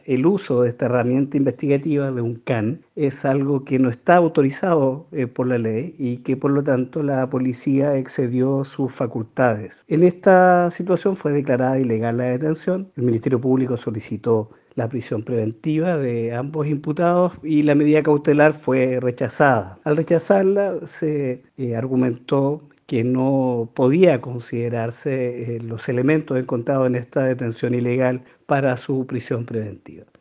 El uso de esta herramienta investigativa de un CAN es algo que no está autorizado por la ley y que por lo tanto la policía excedió sus facultades. En esta situación fue declarada ilegal la detención. El Ministerio Público solicitó la prisión preventiva de ambos imputados y la medida cautelar fue rechazada. Al rechazarla se argumentó que no podía considerarse los elementos encontrados en esta detención ilegal para su prisión preventiva.